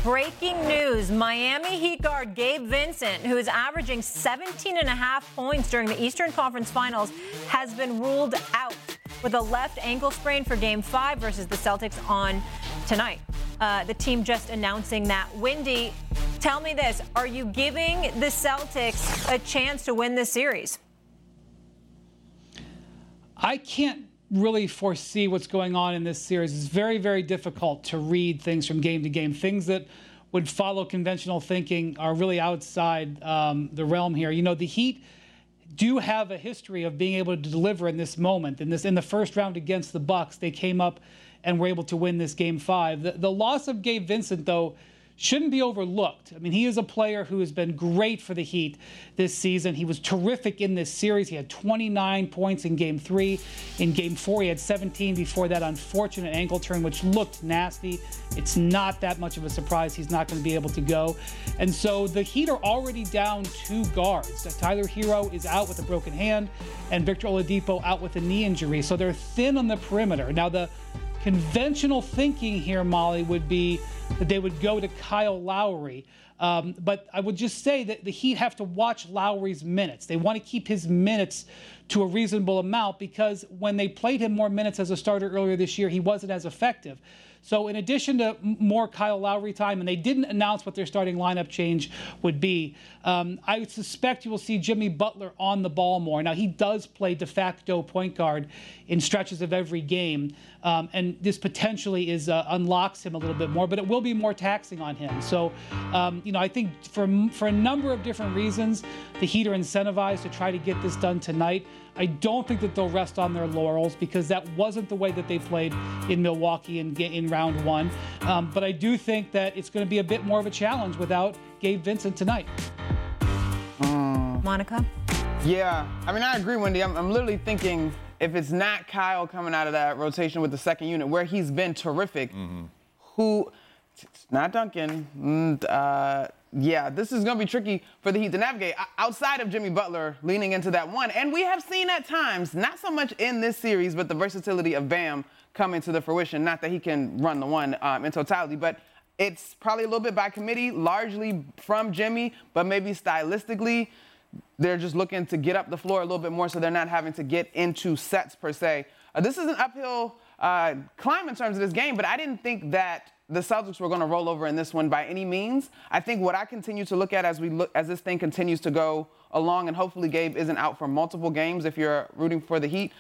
Breaking news, Miami Heat guard Gabe Vincent, who is averaging 17.5 points during the Eastern Conference Finals, has been ruled out with a left ankle sprain for Game 5 versus the Celtics on tonight. The team just announcing that. Wendy, tell me this. Are you giving the Celtics a chance to win this series? I can't really foresee what's going on in this series. It's very, very difficult to read things from game to game. Things that would follow conventional thinking are really outside the realm here. You know, the Heat do have a history of being able to deliver in this moment. In the first round against the Bucks, they came up and were able to win this Game 5. The loss of Gabe Vincent, though, shouldn't be overlooked. I mean, he is a player who has been great for the Heat this season. He was terrific in this series. He had 29 points in Game 3. In Game 4, he had 17 before that unfortunate ankle turn, which looked nasty. It's not that much of a surprise he's not going to be able to go. And so the Heat are already down 2 guards. Tyler Hero is out with a broken hand, and Victor Oladipo out with a knee injury. So they're thin on the perimeter. Now, the conventional thinking here, Molly, would be that they would go to Kyle Lowry. But I would just say that the Heat have to watch Lowry's minutes. They want to keep his minutes to a reasonable amount because when they played him more minutes as a starter earlier this year, he wasn't as effective. So in addition to more Kyle Lowry time, and they didn't announce what their starting lineup change would be, I would suspect you will see Jimmy Butler on the ball more. Now, he does play de facto point guard in stretches of every game, and this potentially unlocks him a little bit more, but it will be more taxing on him. So, I think for a number of different reasons, the Heat are incentivized to try to get this done tonight. I don't think that they'll rest on their laurels because that wasn't the way that they played in Milwaukee in round 1. But I do think that it's going to be a bit more of a challenge without Gabe Vincent tonight. Monica? Yeah, I mean, I agree, Wendy. I'm literally thinking if it's not Kyle coming out of that rotation with the second unit, where he's been terrific, it's not Duncan. This is going to be tricky for the Heat to navigate outside of Jimmy Butler leaning into that one. And we have seen at times, not so much in this series, but the versatility of Bam coming to the fruition. Not that he can run the one in totality, but it's probably a little bit by committee, largely from Jimmy, but maybe stylistically, they're just looking to get up the floor a little bit more so they're not having to get into sets per se. This is an uphill climb in terms of this game, but I didn't think that the Celtics were going to roll over in this one by any means. I think what I continue to look at as this thing continues to go along, and hopefully Gabe isn't out for multiple games if you're rooting for the Heat,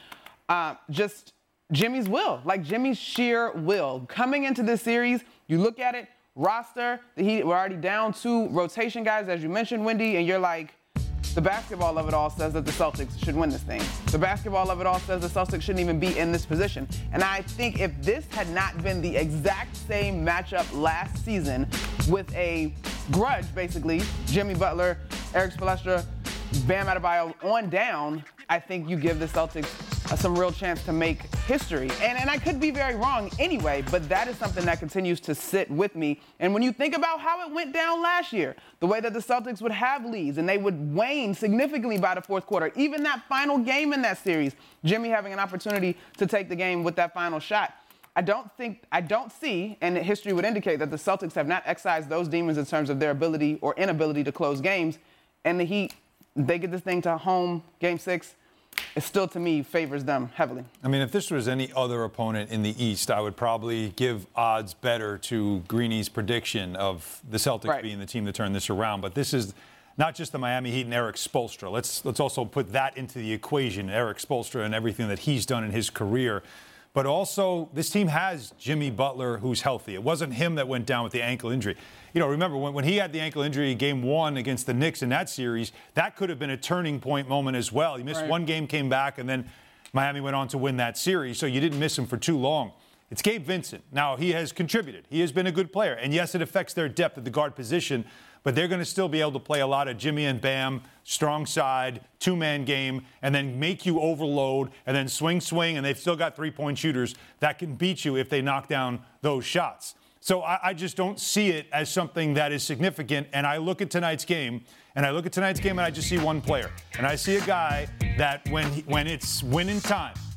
just Jimmy's will, like Jimmy's sheer will. Coming into this series, you look at it, roster, the Heat were already down 2 rotation guys, as you mentioned, Wendy, and you're like, the basketball of it all says that the Celtics should win this thing. The basketball of it all says the Celtics shouldn't even be in this position. And I think if this had not been the exact same matchup last season with a grudge, basically, Jimmy Butler, Eric Spoelstra, Bam Adebayo on down, I think you give the Celtics some real chance to make history. And I could be very wrong anyway, but that is something that continues to sit with me. And when you think about how it went down last year, the way that the Celtics would have leads and they would wane significantly by the fourth quarter, even that final game in that series, Jimmy having an opportunity to take the game with that final shot. I don't see, and history would indicate that the Celtics have not excised those demons in terms of their ability or inability to close games. And the Heat, they get this thing to home, Game 6. It still, to me, favors them heavily. I mean, if this was any other opponent in the East, I would probably give odds better to Greeny's prediction of the Celtics being the team to turn this around. But this is not just the Miami Heat and Eric Spoelstra. Let's also put that into the equation, Eric Spoelstra and everything that he's done in his career. But also, this team has Jimmy Butler, who's healthy. It wasn't him that went down with the ankle injury. You know, remember, when he had the ankle injury in Game 1 against the Knicks in that series, that could have been a turning point moment as well. He missed one game, came back, and then Miami went on to win that series, so you didn't miss him for too long. It's Gabe Vincent. Now, he has contributed. He has been a good player. And, yes, it affects their depth at the guard position, but they're going to still be able to play a lot of Jimmy and Bam, strong side, 2-man game, and then make you overload, and then swing, and they've still got 3-point shooters that can beat you if they knock down those shots. So I just don't see it as something that is significant. And I look at tonight's game, and I just see one player. And I see a guy that when it's winning time, and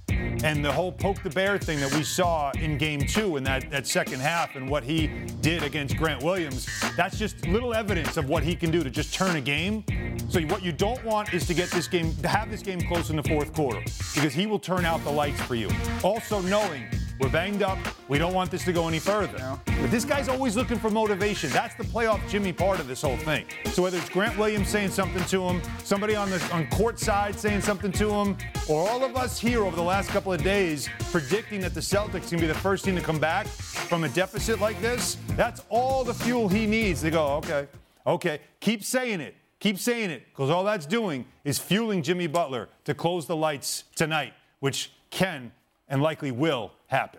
And the whole poke the bear thing that we saw in Game 2 in that second half and what he did against Grant Williams, that's just little evidence of what he can do to just turn a game. So what you don't want is to have this game close in the fourth quarter, because he will turn out the lights for you. Also knowing we're banged up, we don't want this to go any further. No. But this guy's always looking for motivation. That's the playoff Jimmy part of this whole thing. So whether it's Grant Williams saying something to him, somebody on court side saying something to him, or all of us here over the last couple of days predicting that the Celtics can be the first team to come back from a deficit like this, that's all the fuel he needs to go, okay, keep saying it. Keep saying it, because all that's doing is fueling Jimmy Butler to close the lights tonight, which can and likely will happen.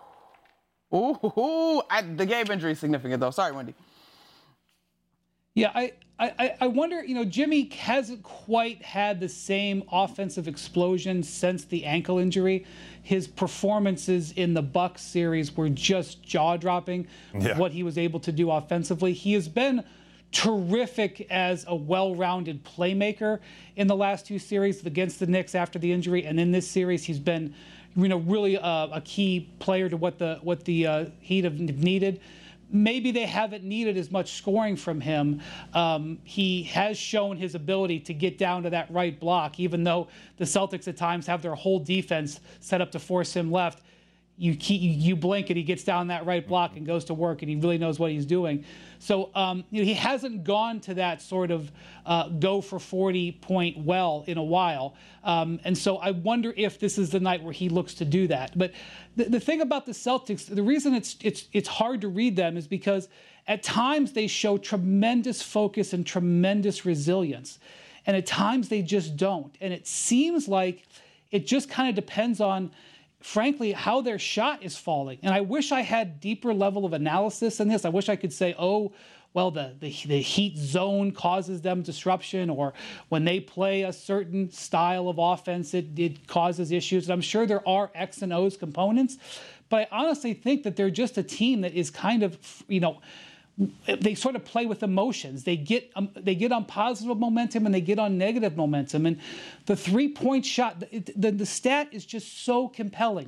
The Gabe injury is significant, though. Sorry, Wendy. Yeah, I wonder, Jimmy hasn't quite had the same offensive explosion since the ankle injury. His performances in the Bucks series were just jaw-dropping, what he was able to do offensively. He has been terrific as a well-rounded playmaker in the last two series against the Knicks after the injury, and in this series he's been, really a key player to what the Heat have needed. Maybe they haven't needed as much scoring from him. He has shown his ability to get down to that right block, even though the Celtics at times have their whole defense set up to force him left. You blink and he gets down that right block and goes to work, and he really knows what he's doing. So he hasn't gone to that sort of go for 40 point well in a while. And so I wonder if this is the night where he looks to do that. But the thing about the Celtics, the reason it's hard to read them is because at times they show tremendous focus and tremendous resilience. And at times they just don't. And it seems like it just kind of depends on, frankly, how their shot is falling. And I wish I had deeper level of analysis in this. I wish I could say, the Heat zone causes them disruption, or when they play a certain style of offense, it causes issues. And I'm sure there are X and O's components, but I honestly think that they're just a team that is kind of, they sort of play with emotions. They get on positive momentum and they get on negative momentum. And the three-point shot, the stat is just so compelling.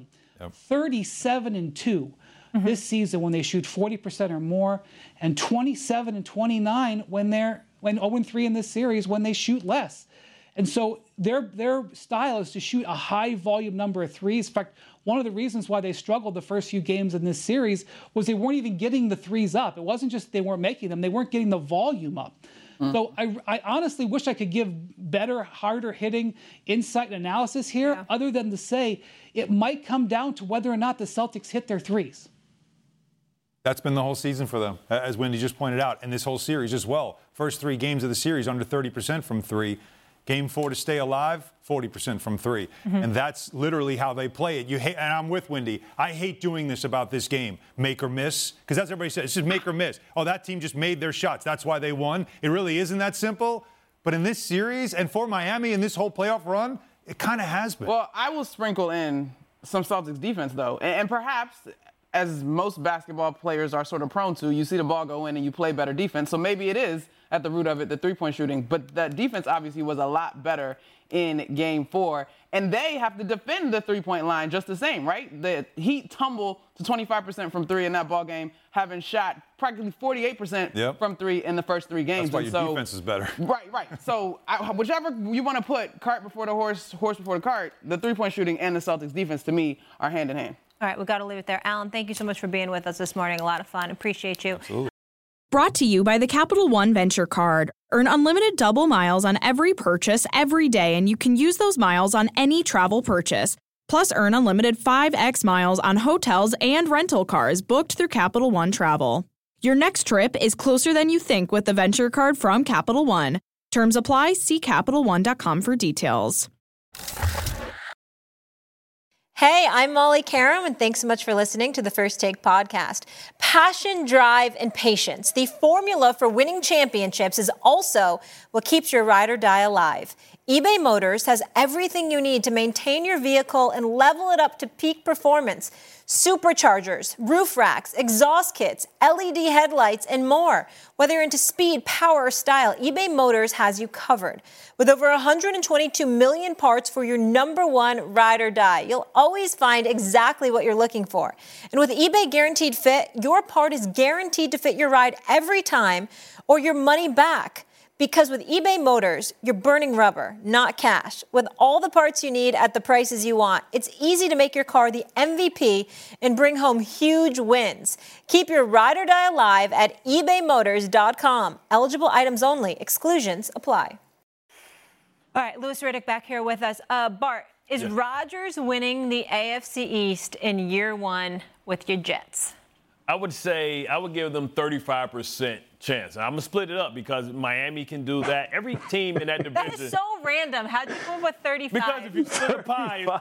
37-2 this season when they shoot 40% or more, and 27-29 when 0-3 in this series when they shoot less. And so their style is to shoot a high volume number of threes. In fact, one of the reasons why they struggled the first few games in this series was they weren't even getting the threes up. It wasn't just they weren't making them, they weren't getting the volume up. So I honestly wish I could give better, harder hitting insight and analysis here, other than to say it might come down to whether or not the Celtics hit their threes. That's been the whole season for them, as Wendy just pointed out, and this whole series as well. First three games of the series under 30% from three. Game 4 to stay alive, 40% from three. And that's literally how they play it. And I'm with Wendy. I hate doing this about this game. Make or miss. Because that's what everybody says. It's just make or miss. Oh, that team just made their shots. That's why they won. It really isn't that simple. But in this series, and for Miami in this whole playoff run, it kind of has been. Well, I will sprinkle in some Celtics defense, though. And perhaps, as most basketball players are sort of prone to, you see the ball go in and you play better defense. So maybe it is at the root of it, the three-point shooting. But that defense obviously was a lot better in Game 4. And they have to defend the three-point line just the same, right? The Heat tumble to 25% from three in that ball game, having shot practically 48% from three in the first three games. That's why your defense is better. Right. So whichever you want to put, cart before the horse before the cart, the three-point shooting and the Celtics defense, to me, are hand in hand. All right, we've got to leave it there. Alan, thank you so much for being with us this morning. A lot of fun. Appreciate you. Absolutely. Brought to you by the Capital One Venture Card. Earn unlimited double miles on every purchase every day, and you can use those miles on any travel purchase. Plus, earn unlimited 5x miles on hotels and rental cars booked through Capital One Travel. Your next trip is closer than you think with the Venture Card from Capital One. Terms apply. See CapitalOne.com for details. Hey, I'm Molly Karam, and thanks so much for listening to the First Take podcast. Passion, drive, and patience. The formula for winning championships is also what keeps your ride or die alive. eBay Motors has everything you need to maintain your vehicle and level it up to peak performance. Superchargers, roof racks, exhaust kits, LED headlights, and more. Whether you're into speed, power, or style, eBay Motors has you covered. With over 122 million parts for your number one ride or die, you'll always find exactly what you're looking for. And with eBay Guaranteed Fit, your part is guaranteed to fit your ride every time or your money back. Because with eBay Motors, you're burning rubber, not cash. With all the parts you need at the prices you want, it's easy to make your car the MVP and bring home huge wins. Keep your ride or die alive at ebaymotors.com. Eligible items only. Exclusions apply. All right, Louis Riddick back here with us. Bart, is Rodgers winning the AFC East in year one with your Jets? I would say I would give them 35% chance. And I'm going to split it up because Miami can do that. Every team in that division. That is so random. How'd you come up with 35? Because if you split a pie, it's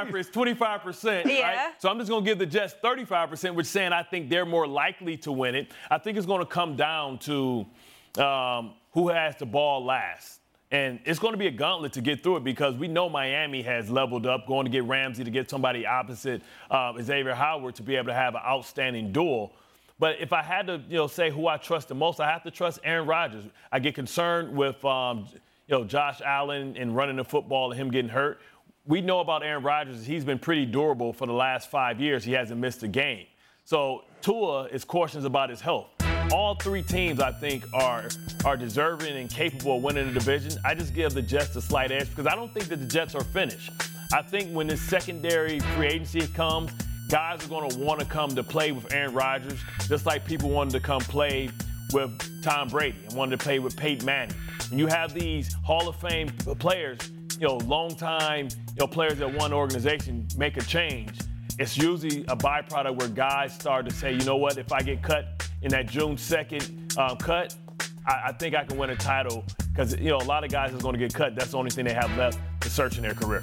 25%, yeah. right? So I'm just going to give the Jets 35%, which is saying I think they're more likely to win it. I think it's going to come down to who has the ball last. And it's going to be a gauntlet to get through it because we know Miami has leveled up, going to get Ramsey to get somebody opposite Xavier Howard to be able to have an outstanding duel. But if I had to, say who I trust the most, I have to trust Aaron Rodgers. I get concerned with, Josh Allen and running the football and him getting hurt. We know about Aaron Rodgers. He's been pretty durable for the last 5 years. He hasn't missed a game. So Tua is cautious about his health. All three teams, I think, are deserving and capable of winning the division. I just give the Jets a slight edge because I don't think that the Jets are finished. I think when this secondary free agency comes, guys are going to want to come to play with Aaron Rodgers, just like people wanted to come play with Tom Brady and wanted to play with Peyton Manning. When you have these Hall of Fame players, long-time players that one organization make a change, it's usually a byproduct where guys start to say, you know what, if I get cut in that June 2nd cut, I think I can win a title because, a lot of guys are going to get cut. That's the only thing they have left to search in their career.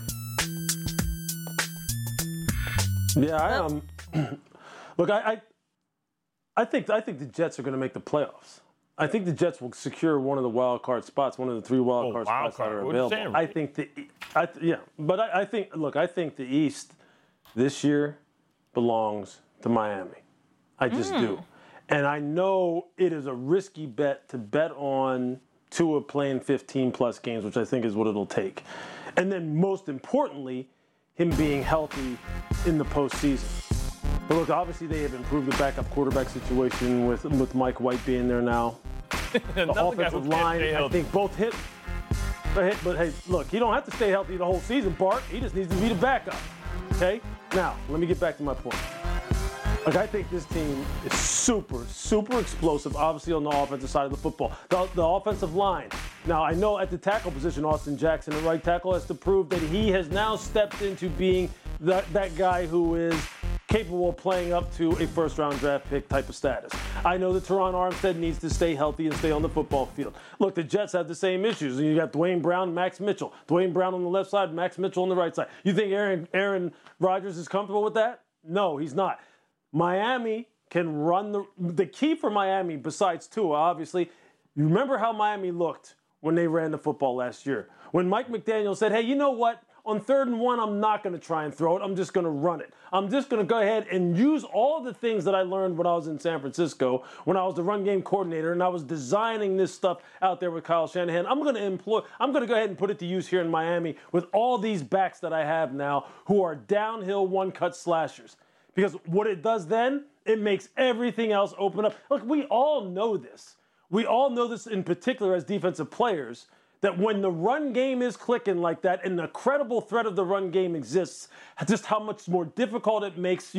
Yeah, look, I think the Jets are going to make the playoffs. I think the Jets will secure one of the wild card spots, one of the three wild card spots that are available. I think I think the East this year belongs to Miami. I just do. And I know it is a risky bet to bet on Tua playing 15-plus games, which I think is what it'll take. And then most importantly, him being healthy in the postseason. But look, obviously they have improved the backup quarterback situation with Mike White being there now. The offensive line, I think both hit. But hey, look, he don't have to stay healthy the whole season, Bart. He just needs to be the backup. Okay? Now, let me get back to my point. Like, I think this team is super, super explosive, obviously on the offensive side of the football. The offensive line. Now, I know at the tackle position, Austin Jackson, the right tackle, has to prove that he has now stepped into being that guy who is capable of playing up to a first-round draft pick type of status. I know that Teron Armstead needs to stay healthy and stay on the football field. Look, the Jets have the same issues. You got Dwayne Brown, Max Mitchell. Dwayne Brown on the left side, Max Mitchell on the right side. You think Aaron Rodgers is comfortable with that? No, he's not. Miami can run the key for Miami, besides Tua, obviously. You remember how Miami looked when they ran the football last year. When Mike McDaniel said, hey, you know what? On 3rd and 1, I'm not going to try and throw it. I'm just going to run it. I'm just going to go ahead and use all the things that I learned when I was in San Francisco, when I was the run game coordinator, and I was designing this stuff out there with Kyle Shanahan. I'm going to go ahead and put it to use here in Miami with all these backs that I have now who are downhill one-cut slashers. Because what it does then, it makes everything else open up. Look, we all know this. We all know this in particular as defensive players, that when the run game is clicking like that and the credible threat of the run game exists, just how much more difficult it makes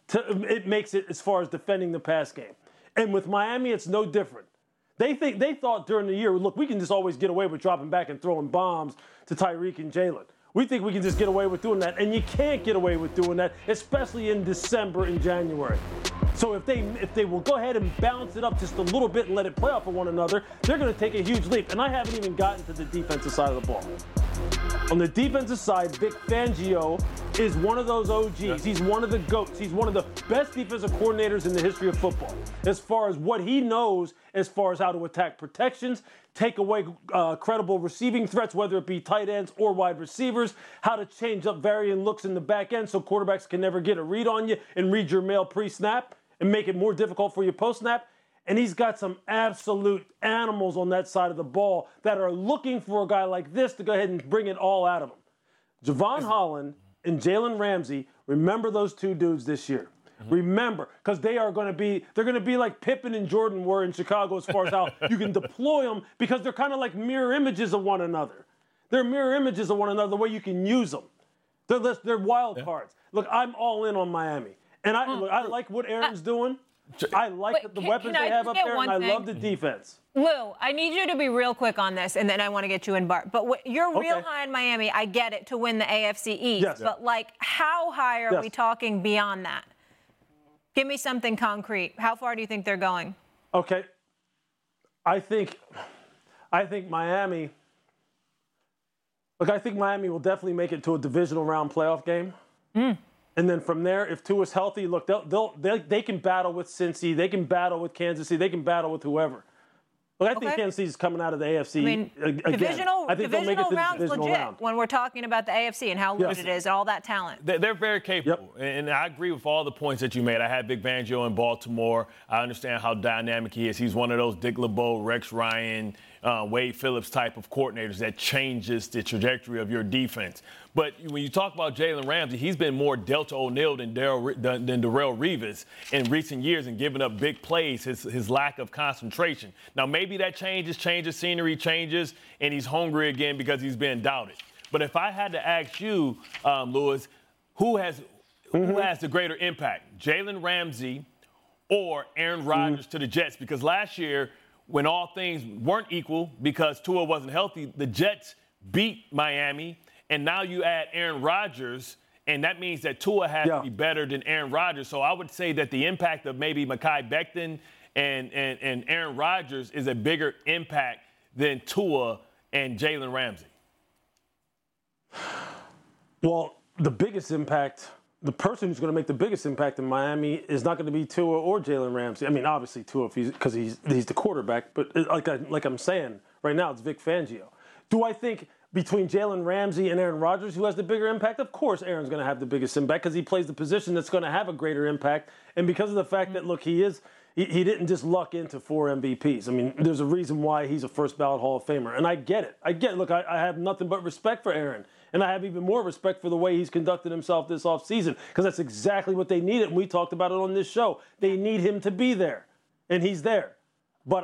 it as far as defending the pass game. And with Miami, it's no different. They thought during the year, look, we can just always get away with dropping back and throwing bombs to Tyreek and Jalen. We think we can just get away with doing that, and you can't get away with doing that, especially in December and January. So if they will go ahead and balance it up just a little bit and let it play off of one another, they're going to take a huge leap. And I haven't even gotten to the defensive side of the ball. On the defensive side, Vic Fangio is one of those OGs. He's one of the GOATs. He's one of the best defensive coordinators in the history of football. As far as what he knows, as far as how to attack protections, take away credible receiving threats, whether it be tight ends or wide receivers, how to change up varying looks in the back end so quarterbacks can never get a read on you and read your mail pre-snap and make it more difficult for you post-snap. And he's got some absolute animals on that side of the ball that are looking for a guy like this to go ahead and bring it all out of him. Javon Holland and Jalen Ramsey, remember those two dudes this year. Mm-hmm. Remember, because they're going to be like Pippen and Jordan were in Chicago as far as how you can deploy them, because they're kind of like mirror images of one another. They're mirror images of one another, the way you can use them. They're wild cards. Look, I'm all in on Miami. And I like what Aaron's doing. I like the weapons they have up there, and I love the defense. Lou, I need you to be real quick on this, and then I want to get you in, Bart. But you're real high in Miami. I get it, to win the AFC East. Yes. But, how high are we talking beyond that? Give me something concrete. How far do you think they're going? Okay. I think Miami – look, I think Miami will definitely make it to a divisional round playoff game. And then from there, if Tua's healthy, look, they can battle with Cincy, they can battle with Kansas City, they can battle with whoever. Look, I think Kansas City's coming out of the AFC again. Divisional round's legit round. when we're talking about the AFC and how loaded it is and all that talent. They're very capable, and I agree with all the points that you made. I had Vic Fangio in Baltimore. I understand how dynamic he is. He's one of those Dick LeBeau, Rex Ryan, Wade Phillips type of coordinators that changes the trajectory of your defense. But when you talk about Jalen Ramsey, he's been more Delta O'Neal than Darrelle Revis in recent years and giving up big plays, his lack of concentration. Now, maybe that changes, scenery changes, and he's hungry again because he's been doubted. But if I had to ask you, Louis, who has the greater impact, Jalen Ramsey or Aaron Rodgers to the Jets? Because last year, when all things weren't equal because Tua wasn't healthy, the Jets beat Miami. And now you add Aaron Rodgers, and that means that Tua has to be better than Aaron Rodgers. So I would say that the impact of maybe Mekhi Becton and Aaron Rodgers is a bigger impact than Tua and Jalen Ramsey. Well, the biggest impact, the person who's going to make the biggest impact in Miami is not going to be Tua or Jalen Ramsey. I mean, obviously Tua because he's the quarterback, but like I'm saying right now, it's Vic Fangio. Do I think between Jalen Ramsey and Aaron Rodgers, who has the bigger impact? Of course, Aaron's going to have the biggest impact because he plays the position that's going to have a greater impact. And because of the fact that, look, he didn't just luck into 4 MVPs. I mean, there's a reason why he's a first ballot Hall of Famer. And I get it. Look, I have nothing but respect for Aaron. And I have even more respect for the way he's conducted himself this offseason, because that's exactly what they needed. And we talked about it on this show. They need him to be there. And he's there. But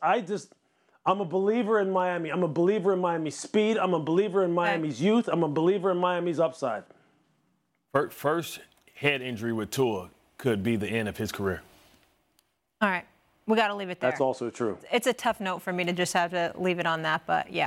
I'm a believer in Miami. I'm a believer in Miami's speed. I'm a believer in Miami's youth. I'm a believer in Miami's upside. First head injury with Tua could be the end of his career. All right. We got to leave it there. That's also true. It's a tough note for me to just have to leave it on that, but yeah.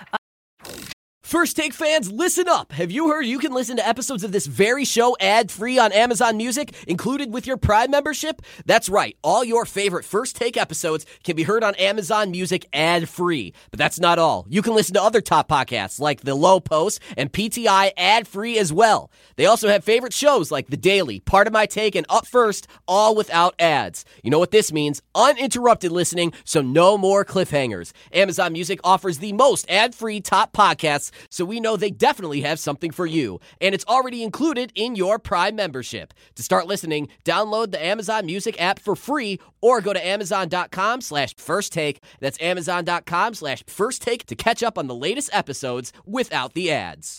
First Take fans, listen up. Have you heard you can listen to episodes of this very show ad-free on Amazon Music, included with your Prime membership? That's right. All your favorite First Take episodes can be heard on Amazon Music ad-free. But that's not all. You can listen to other top podcasts like The Low Post and PTI ad-free as well. They also have favorite shows like The Daily, Part of My Take, and Up First, all without ads. You know what this means? Uninterrupted listening, so no more cliffhangers. Amazon Music offers the most ad-free top podcasts, so we know they definitely have something for you. And it's already included in your Prime membership. To start listening, download the Amazon Music app for free or go to Amazon.com/firsttake. That's Amazon.com/firsttake to catch up on the latest episodes without the ads.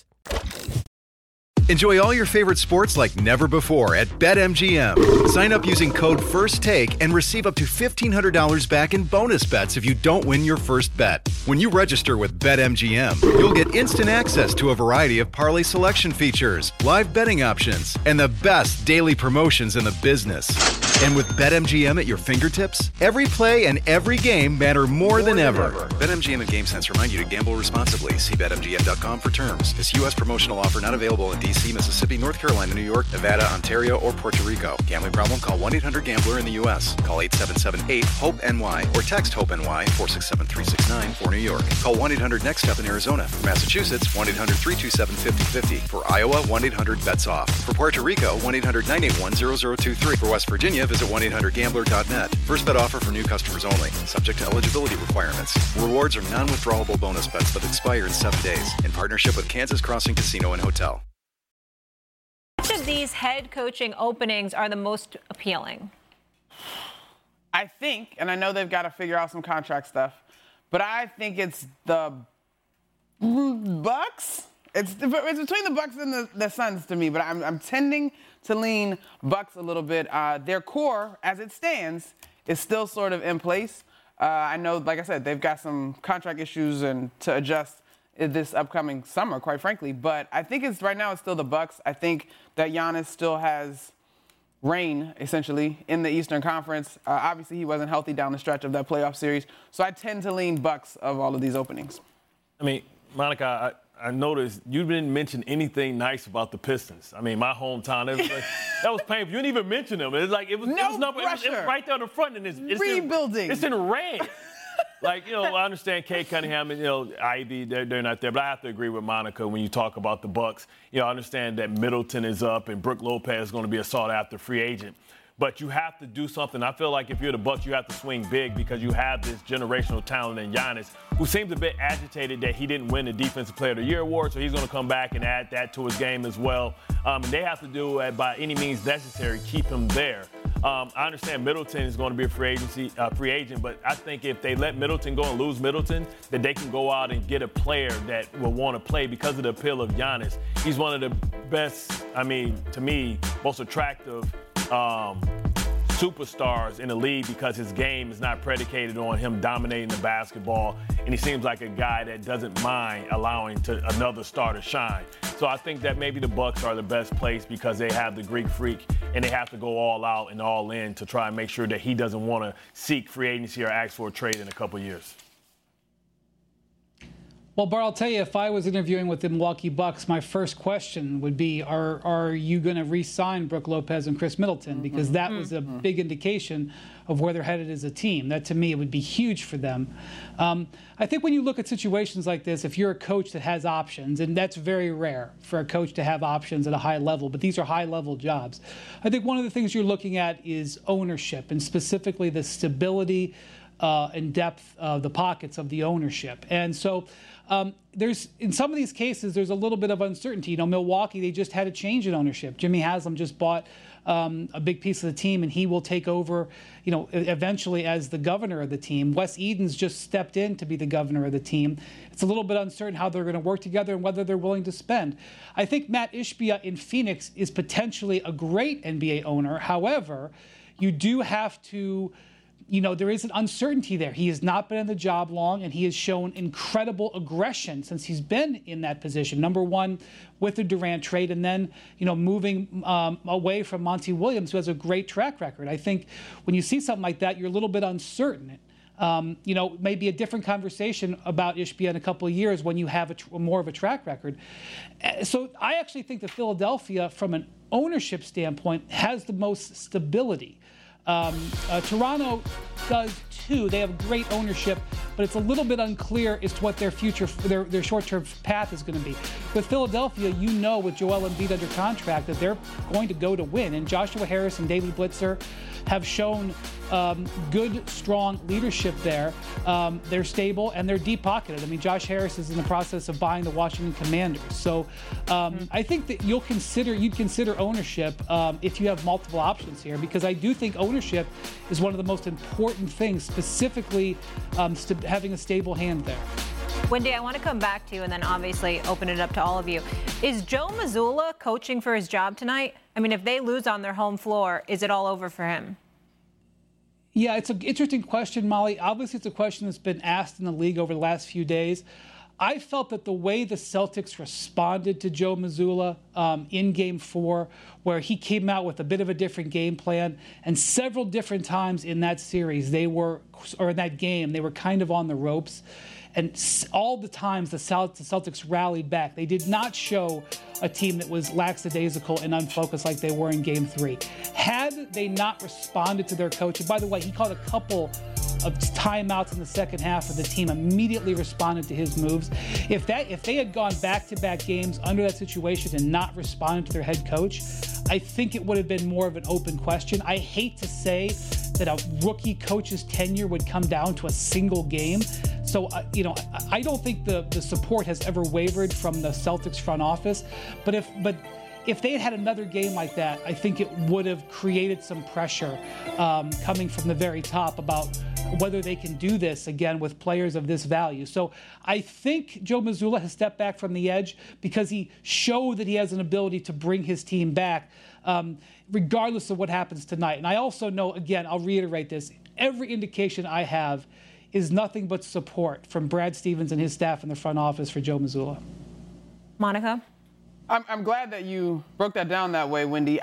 Enjoy all your favorite sports like never before at BetMGM. Sign up using code FIRSTTAKE and receive up to $1,500 back in bonus bets if you don't win your first bet. When you register with BetMGM, you'll get instant access to a variety of parlay selection features, live betting options, and the best daily promotions in the business. And with BetMGM at your fingertips, every play and every game matter more than ever. BetMGM and GameSense remind you to gamble responsibly. See BetMGM.com for terms. This U.S. promotional offer not available in D.C., Mississippi, North Carolina, New York, Nevada, Ontario, or Puerto Rico. Gambling problem? Call 1-800-GAMBLER in the U.S. Call 877-8-HOPE-NY or text HOPE-NY 467-369 for New York. Call 1-800-NEXT-STEP in Arizona. For Massachusetts, 1-800-327-5050. For Iowa, 1-800-BETS-OFF. For Puerto Rico, 1-800-981-0023. For West Virginia, visit 1-800-GAMBLER.net. First bet offer for new customers only. Subject to eligibility requirements. Rewards are non-withdrawable bonus bets that expire in 7 days. In partnership with Kansas Crossing Casino and Hotel. Which of these head coaching openings are the most appealing? I think, and I know they've got to figure out some contract stuff, but I think it's the Bucks. It's between the Bucks and the Suns to me, but I'm tending to lean Bucks a little bit. Their core, as it stands, is still sort of in place. I know, like I said, they've got some contract issues and to adjust this upcoming summer, quite frankly. But I think right now it's still the Bucks. I think that Giannis still has reign, essentially, in the Eastern Conference. Obviously, he wasn't healthy down the stretch of that playoff series. So I tend to lean Bucks of all of these openings. I mean, Monica, I noticed you didn't mention anything nice about the Pistons. I mean, my hometown, that was painful. You didn't even mention them. It's like it was right there in the front, and it's rebuilding. It's in red. Like, I understand Kate Cunningham and, Ivy, they're not there. But I have to agree with Monica when you talk about the Bucks. I understand that Middleton is up and Brook Lopez is going to be a sought-after free agent. But you have to do something. I feel like if you're the Bucks, you have to swing big because you have this generational talent in Giannis, who seems a bit agitated that he didn't win the Defensive Player of the Year award, so he's going to come back and add that to his game as well. And they have to do it by any means necessary, keep him there. I understand Middleton is going to be a free agent, but I think if they let Middleton go and lose Middleton, that they can go out and get a player that will want to play because of the appeal of Giannis. He's one of the best, to me, most attractive superstars in the league because his game is not predicated on him dominating the basketball, and he seems like a guy that doesn't mind allowing another star to shine. So I think that maybe the Bucks are the best place because they have the Greek Freak, and they have to go all out and all in to try and make sure that he doesn't want to seek free agency or ask for a trade in a couple years. Well, Bart, I'll tell you, if I was interviewing with the Milwaukee Bucks, my first question would be, are you going to re-sign Brook Lopez and Chris Middleton? Because that was a big indication of where they're headed as a team. That, to me, would be huge for them. I think when you look at situations like this, if you're a coach that has options, and that's very rare for a coach to have options at a high level, but these are high-level jobs. I think one of the things you're looking at is ownership, and specifically the stability and depth of the pockets of the ownership. And so there's, in some of these cases, there's a little bit of uncertainty. Milwaukee, they just had a change in ownership. Jimmy Haslam just bought a big piece of the team, and he will take over, eventually as the governor of the team. Wes Edens just stepped in to be the governor of the team. It's a little bit uncertain how they're going to work together and whether they're willing to spend. I think Matt Ishbia in Phoenix is potentially a great NBA owner. However, you do have to, there is an uncertainty there. He has not been in the job long, and he has shown incredible aggression since he's been in that position. Number one, with the Durant trade, and then, moving away from Monty Williams, who has a great track record. I think when you see something like that, you're a little bit uncertain. Maybe a different conversation about Ishbia in a couple of years when you have more of a track record. So I actually think that Philadelphia, from an ownership standpoint, has the most stability. Toronto does too. They have great ownership, but it's a little bit unclear as to what their future, their short-term path is going to be. With Philadelphia, with Joel Embiid under contract, that they're going to go to win. And Joshua Harris and David Blitzer have shown good, strong leadership there. They're stable and they're deep-pocketed. Josh Harris is in the process of buying the Washington Commanders. So I think that you'd consider ownership if you have multiple options here, because I do think ownership is one of the most important things, specifically having a stable hand there. Wendy, I want to come back to you and then obviously open it up to all of you. Is Joe Mazzulla coaching for his job tonight? If they lose on their home floor, is it all over for him? Yeah, it's an interesting question, Molly. Obviously, it's a question that's been asked in the league over the last few days. I felt that the way the Celtics responded to Joe Mazzulla in Game 4, where he came out with a bit of a different game plan, and several different times in that series, in that game, they were kind of on the ropes. And all the times the Celtics rallied back. They did not show a team that was lackadaisical and unfocused like they were in Game 3. Had they not responded to their coach, and by the way, he called a couple of timeouts in the second half, and the team immediately responded to his moves. If they had gone back-to-back games under that situation and not responded to their head coach, I think it would have been more of an open question. I hate to say that a rookie coach's tenure would come down to a single game. So, I don't think the support has ever wavered from the Celtics front office. But if they had had another game like that, I think it would have created some pressure coming from the very top about whether they can do this again with players of this value. So I think Joe Mazzulla has stepped back from the edge because he showed that he has an ability to bring his team back, regardless of what happens tonight. And I also know, again, I'll reiterate this, every indication I have is nothing but support from Brad Stevens and his staff in the front office for Joe Mazzulla. Monica? I'm glad that you broke that down that way, Wendy.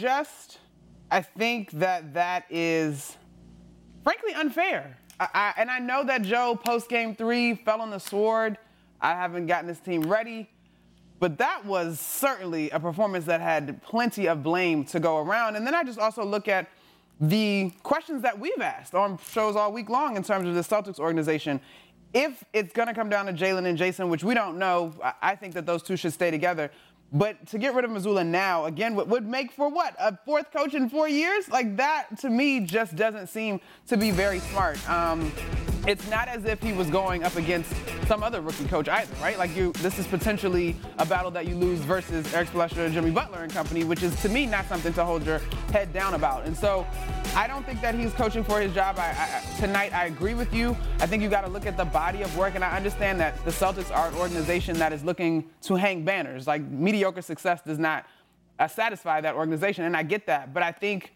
I think that is frankly unfair. And I know that Joe, post-Game 3, fell on the sword. I haven't gotten this team ready. But that was certainly a performance that had plenty of blame to go around. And then I just also look at the questions that we've asked on shows all week long in terms of the Celtics organization. If it's going to come down to Jalen and Jason, which we don't know, I think that those two should stay together. But to get rid of Mazzulla now, again, would make for what? A fourth coach in 4 years? Like, that, to me, just doesn't seem to be very smart. It's not as if he was going up against some other rookie coach either, right? Like, this is potentially a battle that you lose versus Eric Spoelstra, Jimmy Butler and company, which is, to me, not something to hold your head down about. And so I don't think that he's coaching for his job. Tonight, I agree with you. I think you got to look at the body of work, and I understand that the Celtics are an organization that is looking to hang banners. Like, mediocre success does not satisfy that organization, and I get that. But I think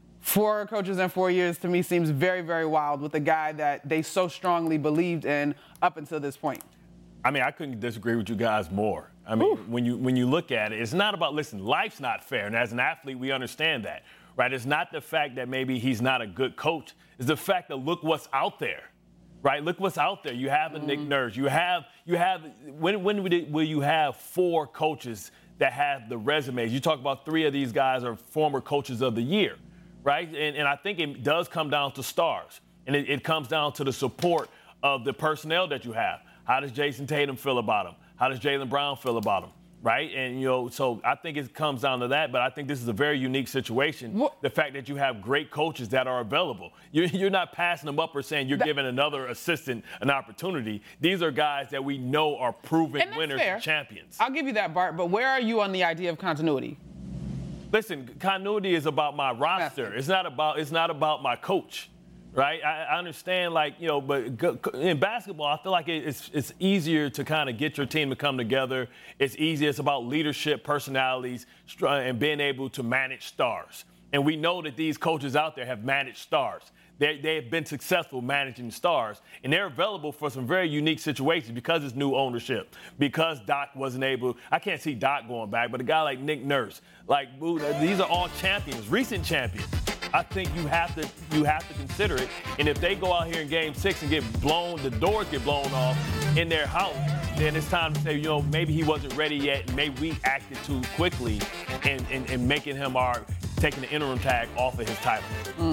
4 coaches in 4 years, to me, seems very, very wild with a guy that they so strongly believed in up until this point. I mean, I couldn't disagree with you guys more. I mean, when you look at it, it's not about, listen, life's not fair. And as an athlete, we understand that, right? It's not the fact that maybe he's not a good coach. It's the fact that look what's out there, right? Look what's out there. You have a Nick Nurse. You have. When will you have 4 coaches that have the resumes? You talk about 3 of these guys are former coaches of the year. Right? And I think it does come down to stars. And it comes down to the support of the personnel that you have. How does Jason Tatum feel about him? How does Jaylen Brown feel about him? Right? And, so I think it comes down to that. But I think this is a very unique situation. The fact that you have great coaches that are available. You're not passing them up or saying you're giving another assistant an opportunity. These are guys that we know are proven winners and champions. I'll give you that, Bart. But where are you on the idea of continuity? Listen, continuity is about my roster. It's not about my coach, right? I understand, but in basketball, I feel like it's easier to kind of get your team to come together. It's easier. It's about leadership, personalities, and being able to manage stars. And we know that these coaches out there have managed stars. They have been successful managing stars, and they're available for some very unique situations because it's new ownership, because Doc wasn't able. I can't see Doc going back, but a guy like Nick Nurse, these are all champions, recent champions. I think you have to consider it. And if they go out here in Game 6 and the doors get blown off in their house, then it's time to say, maybe he wasn't ready yet, and maybe we acted too quickly and making him taking the interim tag off of his title.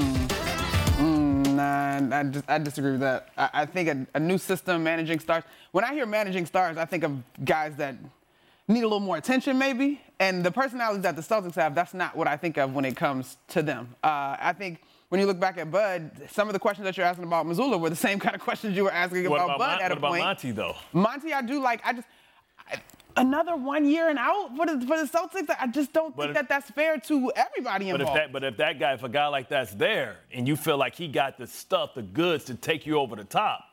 Nah, I disagree with that. I think a new system, managing stars. When I hear managing stars, I think of guys that need a little more attention, maybe. And the personalities that the Celtics have, that's not what I think of when it comes to them. I think when you look back at Bud, some of the questions that you're asking about Mazzulla were the same kind of questions you were asking about Bud at a point. What about Monty, though? Monty, I do like. Another 1 year and out for the Celtics? I just don't think that's fair to everybody involved. But if a guy like that's there and you feel like he got the stuff, the goods to take you over the top,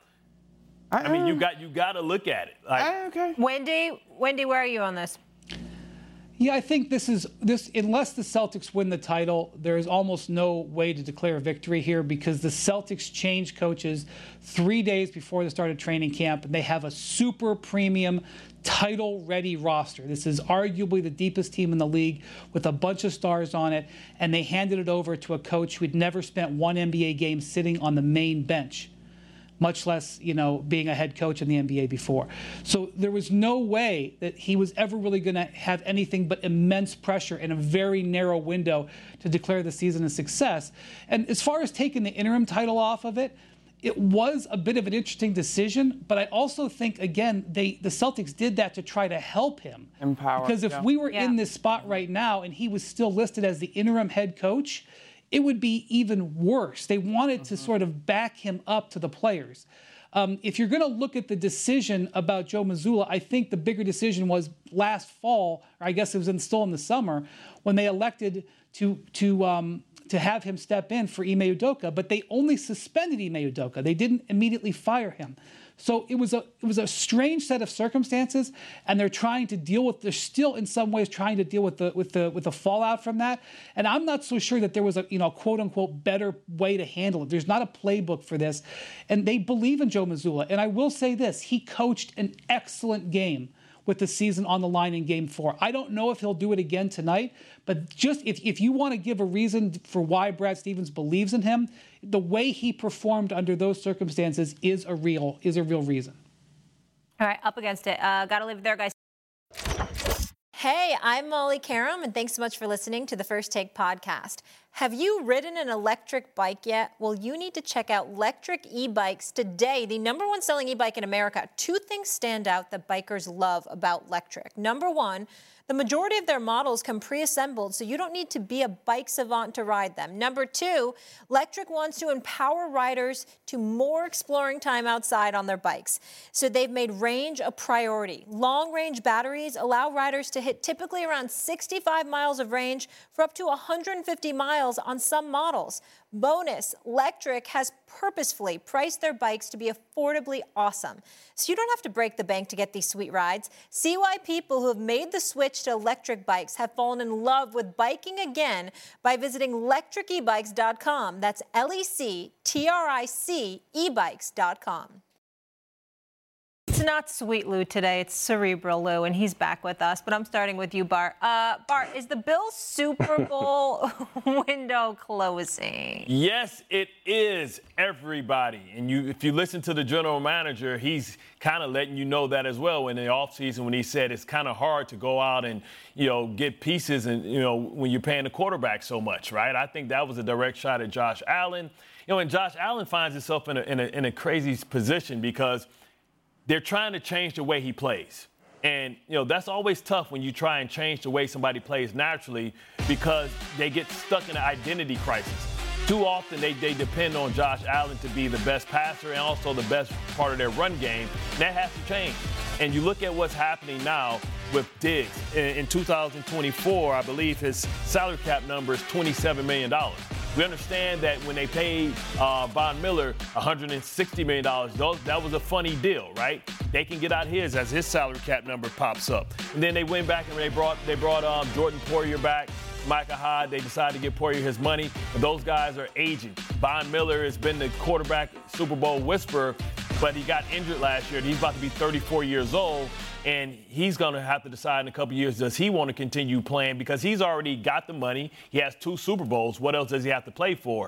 you got to look at it. Okay. Wendy, where are you on this? Yeah, I think this unless the Celtics win the title, there is almost no way to declare a victory here because the Celtics changed coaches 3 days before the start of training camp, and they have a super premium title-ready roster. This is arguably the deepest team in the league with a bunch of stars on it, and they handed it over to a coach who had never spent one NBA game sitting on the main bench, much less, being a head coach in the NBA before. So there was no way that he was ever really going to have anything but immense pressure in a very narrow window to declare the season a success. And as far as taking the interim title off of it, it was a bit of an interesting decision, but I also think, again, the Celtics did that to try to help him. Empower. Because if we were in this spot right now and he was still listed as the interim head coach, it would be even worse. They wanted to sort of back him up to the players. If you're going to look at the decision about Joe Mazzulla, I think the bigger decision was last fall, or I guess it was still in the summer, when they elected to have him step in for Ime Udoka, but they only suspended Ime Udoka. They didn't immediately fire him. So it was a strange set of circumstances, and they're still in some ways trying to deal with the fallout from that. And I'm not so sure that there was a quote unquote better way to handle it. There's not a playbook for this, and they believe in Joe Mazzulla. And I will say this: he coached an excellent game with the season on the line in Game 4. I don't know if he'll do it again tonight, but just if you want to give a reason for why Brad Stevens believes in him, the way he performed under those circumstances is a real reason. All right, up against it. Got to leave it there, guys. Hey, I'm Molly Karam, and thanks so much for listening to the First Take podcast. Have you ridden an electric bike yet? Well, you need to check out Lectric E-Bikes today, the #1 selling e-bike in America. 2 things stand out that bikers love about Lectric. Number 1, the majority of their models come pre-assembled, so you don't need to be a bike savant to ride them. Number 2, Lectric wants to empower riders to more exploring time outside on their bikes. So they've made range a priority. Long-range batteries allow riders to hit typically around 65 miles of range for up to 150 miles on some models. Bonus, Lectric has purposefully priced their bikes to be affordably awesome. So you don't have to break the bank to get these sweet rides. See why people who have made the switch to electric bikes have fallen in love with biking again by visiting lectricebikes.com. That's LECTRIC ebikes.com. It's not Sweet Lou today, it's Cerebral Lou, and he's back with us. But I'm starting with you, Bart. Bart, is the Bills Super Bowl window closing? Yes, it is, everybody. And if you listen to the general manager, he's kind of letting you know that as well in the offseason when he said it's kind of hard to go out and, get pieces and, when you're paying the quarterback so much, right? I think that was a direct shot at Josh Allen. And Josh Allen finds himself in a crazy position because they're trying to change the way he plays. And, that's always tough when you try and change the way somebody plays naturally because they get stuck in an identity crisis. Too often they depend on Josh Allen to be the best passer and also the best part of their run game. And that has to change. And you look at what's happening now with Diggs. In 2024, I believe his salary cap number is $27 million. We understand that when they paid Von Miller $160 million, that was a funny deal, right? They can get out his as his salary cap number pops up. And then they went back and they brought Jordan Poyer back, Micah Hyde. They decided to give Poyer his money. But those guys are aging. Von Miller has been the quarterback Super Bowl whisperer, but he got injured last year. And he's about to be 34 years old. And he's going to have to decide in a couple years, does he want to continue playing? Because he's already got the money. He has 2 Super Bowls. What else does he have to play for?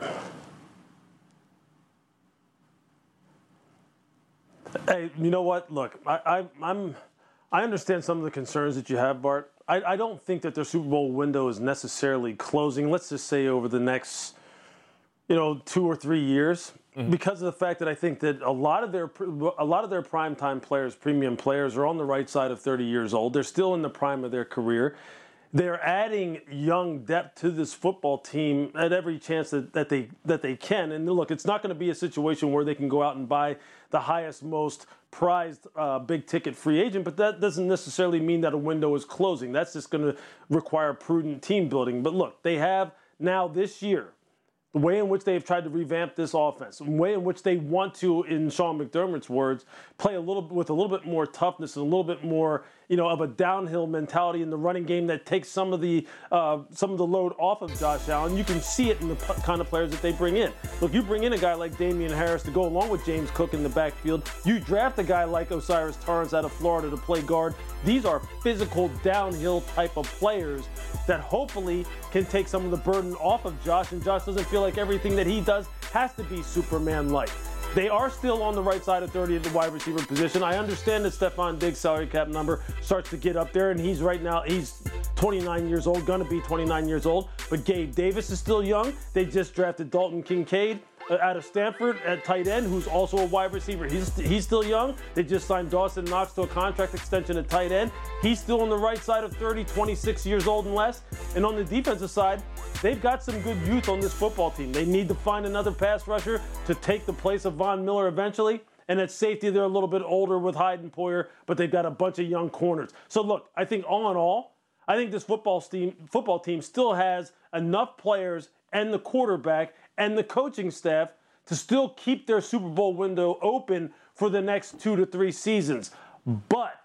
Hey, you know what? Look, I understand some of the concerns that you have, Bart. I don't think that their Super Bowl window is necessarily closing, let's just say over the next, 2 or 3 years. Mm-hmm. Because of the fact that I think that a lot of their primetime players, premium players, are on the right side of 30 years old. They're still in the prime of their career. They're adding young depth to this football team at every chance that they can. And look, it's not going to be a situation where they can go out and buy the highest, most prized big-ticket free agent, but that doesn't necessarily mean that a window is closing. That's just going to require prudent team building. But look, they have now this year the way in which they've tried to revamp this offense, the way in which they want to, in Sean McDermott's words, play with a little bit more toughness and a little bit more, of a downhill mentality in the running game that takes some of the load off of Josh Allen. You can see it in the kind of players that they bring in. Look, you bring in a guy like Damian Harris to go along with James Cook in the backfield. You draft a guy like Osiris Torrance out of Florida to play guard. These are physical, downhill type of players that hopefully can take some of the burden off of Josh, and Josh doesn't feel like everything that he does has to be Superman-like. They are still on the right side of 30 at the wide receiver position. I understand that Stephon Diggs' salary cap number starts to get up there, and he's 29 years old, gonna be 29 years old. But Gabe Davis is still young. They just drafted Dalton Kincaid out of Stanford at tight end, who's also a wide receiver. He's still young. They just signed Dawson Knox to a contract extension at tight end. He's still on the right side of 30, 26 years old and less. And on the defensive side, they've got some good youth on this football team. They need to find another pass rusher to take the place of Von Miller eventually. And at safety, they're a little bit older with Hyde and Poyer, but they've got a bunch of young corners. So look, I think all in all, I think this football team still has enough players and the quarterback and the coaching staff to still keep their Super Bowl window open for the next 2 to 3 seasons. But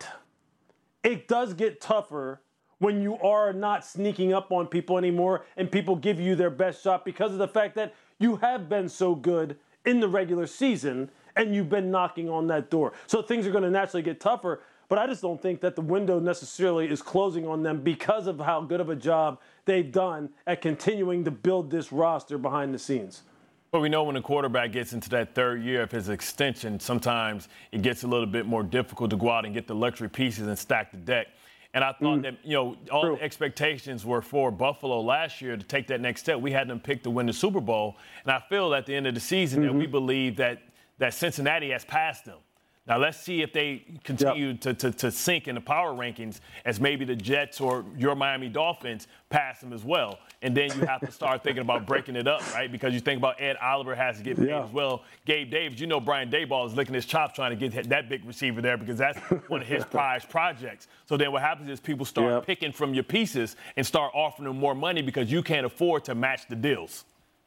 it does get tougher when you are not sneaking up on people anymore and people give you their best shot because of the fact that you have been so good in the regular season and you've been knocking on that door. So things are going to naturally get tougher, but I just don't think that the window necessarily is closing on them because of how good of a job they've done at continuing to build this roster behind the scenes. But we know when a quarterback gets into that third year of his extension, sometimes it gets a little bit more difficult to go out and get the luxury pieces and stack the deck. And I thought that, all the expectations were for Buffalo last year to take that next step. We had them pick to win the Super Bowl. And I feel at the end of the season that we believe that Cincinnati has passed them. Now, let's see if they continue to sink in the power rankings as maybe the Jets or your Miami Dolphins pass them as well. And then you have to start thinking about breaking it up, right? Because you think about Ed Oliver has to get paid as well. Gabe Davis, Brian Daboll is licking his chops trying to get that big receiver there because that's one of his prized projects. So then what happens is people start picking from your pieces and start offering them more money because you can't afford to match the deals.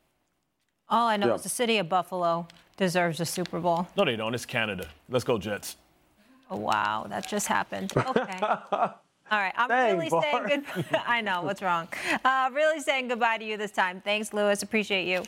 All I know is the city of Buffalo deserves a Super Bowl. No, they don't. It's Canada. Let's go, Jets. Oh, wow. That just happened. Okay. All right. I'm really saying goodbye. I know. What's wrong? Really saying goodbye to you this time. Thanks, Lewis. Appreciate you.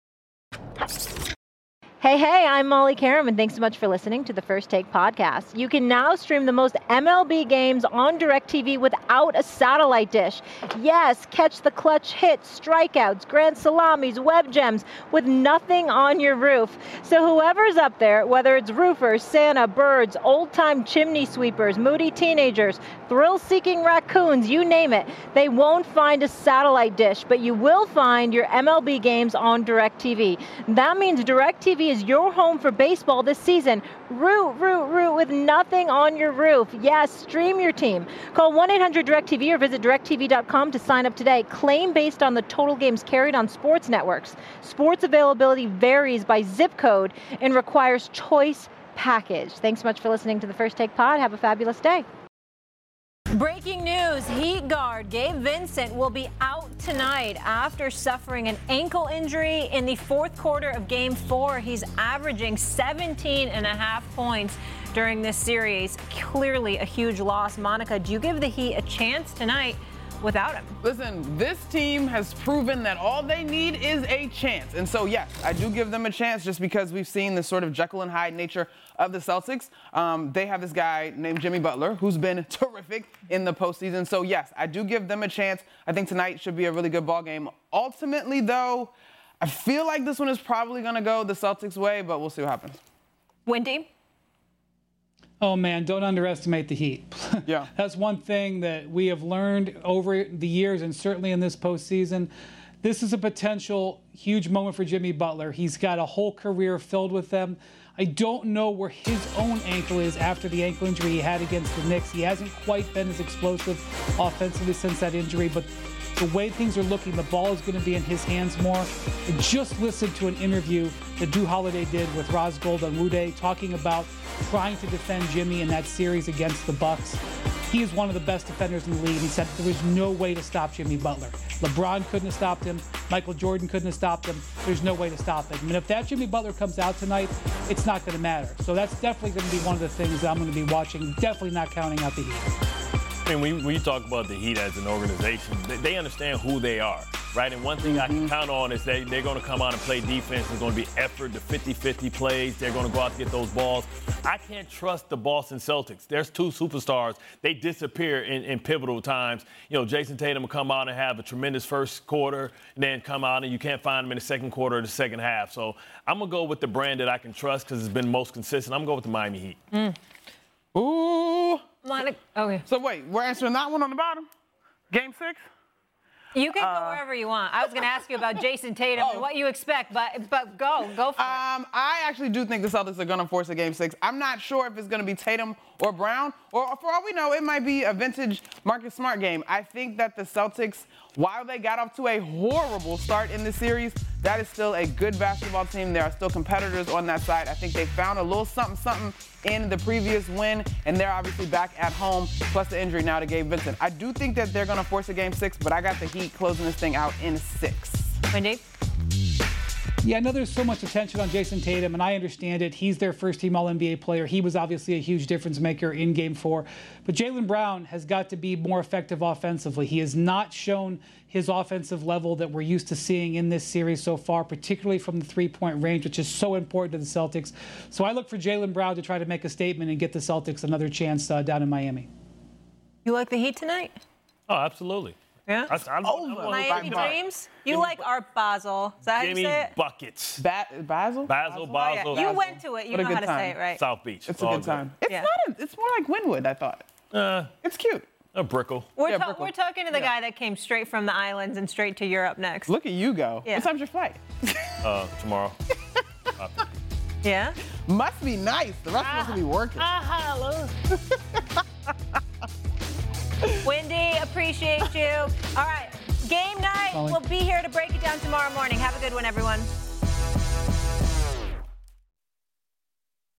Hey, I'm Molly Karam, and thanks so much for listening to the First Take podcast. You can now stream the most MLB games on DirecTV without a satellite dish. Yes, catch the clutch hits, strikeouts, grand salamis, web gems with nothing on your roof. So whoever's up there, whether it's roofers, Santa, birds, old-time chimney sweepers, moody teenagers, thrill-seeking raccoons, you name it, they won't find a satellite dish, but you will find your MLB games on DirecTV. That means DirecTV is your home for baseball this season. Root with nothing on your roof. Yes, stream your team. Call 1-800-DirecTV or visit DirecTV.com to sign up today. Claim based on the total games carried on sports networks. Sports availability varies by zip code and requires choice package. Thanks so much for listening to the First Take Pod. Have a fabulous day. Breaking news, Heat guard Gabe Vincent will be out tonight after suffering an ankle injury in the fourth quarter of Game 4. He's averaging 17.5 points during this series. Clearly a huge loss. Monica, do you give the Heat a chance tonight without him? Listen, this team has proven that all they need is a chance. And so, yes, I do give them a chance just because we've seen the sort of Jekyll and Hyde nature of the Celtics. They have this guy named Jimmy Butler who's been terrific in the postseason. So, yes, I do give them a chance. I think tonight should be a really good ball game. Ultimately, though, I feel like this one is probably going to go the Celtics' way, but we'll see what happens. Wendy? Oh, man, don't underestimate the Heat. Yeah. That's one thing that we have learned over the years and certainly in this postseason. This is a potential huge moment for Jimmy Butler. He's got a whole career filled with them. I don't know where his own ankle is after the ankle injury he had against the Knicks. He hasn't quite been as explosive offensively since that injury, but the way things are looking, the ball is going to be in his hands more. I just listened to an interview that Drew Holiday did with Ra's Gold on Wuday talking about trying to defend Jimmy in that series against the Bucks. he is one of the best defenders in the league. He said there was no way to stop Jimmy Butler. LeBron couldn't have stopped him. Michael Jordan couldn't have stopped him. There's no way to stop him. And if that Jimmy Butler comes out tonight, it's not going to matter. So that's definitely going to be one of the things that I'm going to be watching. Definitely not counting out the Heat. I mean, when you talk about the Heat as an organization, they understand who they are, right? And one thing I can count on is they're going to come out and play defense. There's going to be effort, the 50-50 plays. They're going to go out to get those balls. I can't trust the Boston Celtics. There's two superstars. They disappear in pivotal times. You know, Jason Tatum will come out and have a tremendous first quarter, and then come out and you can't find him in the second quarter or the second half. So I'm going to go with the brand that I can trust because it's been most consistent. I'm going to go with the Miami Heat. Ooh. Okay. So wait, we're answering that one on the bottom? Game 6? You can go wherever you want. I was going to ask you about Jason Tatum and what you expect, but go for it. I actually do think the Celtics are going to force a Game 6. I'm not sure if it's going to be Tatum or Brown, or for all we know, it might be a vintage Marcus Smart game. I think that the Celtics, while they got off to a horrible start in the series, that is still a good basketball team. There are still competitors on that side. I think they found a little something in the previous win, and they're obviously back at home, plus the injury now to Gabe Vincent. I do think that they're going to force a Game 6, but I got the Heat closing this thing out in 6. Wendy? Yeah, I know there's so much attention on Jason Tatum, and I understand it. He's their first-team All-NBA player. He was obviously a huge difference maker in Game 4. But Jaylen Brown has got to be more effective offensively. He has not shown his offensive level that we're used to seeing in this series so far, particularly from the three-point range, which is so important to the Celtics. So I look for Jaylen Brown to try to make a statement and get the Celtics another chance down in Miami. You like the Heat tonight? Oh, absolutely. Yeah? Miami Dreams? You like Art Basel. Is that how you say it? Buckets. Basil? Basil. Oh, yeah. You went to it. You know how to say it, right? South Beach. It's a good time. It's more like Wynwood, I thought. It's cute. A Brickell. We're talking to the guy that came straight from the islands and straight to Europe next. Look at you go. Yeah. What time's your flight? Tomorrow. Yeah? Must be nice. The rest of us will be working. Wendy, appreciate you. All right, game night. We'll be here to break it down tomorrow morning. Have a good one, everyone.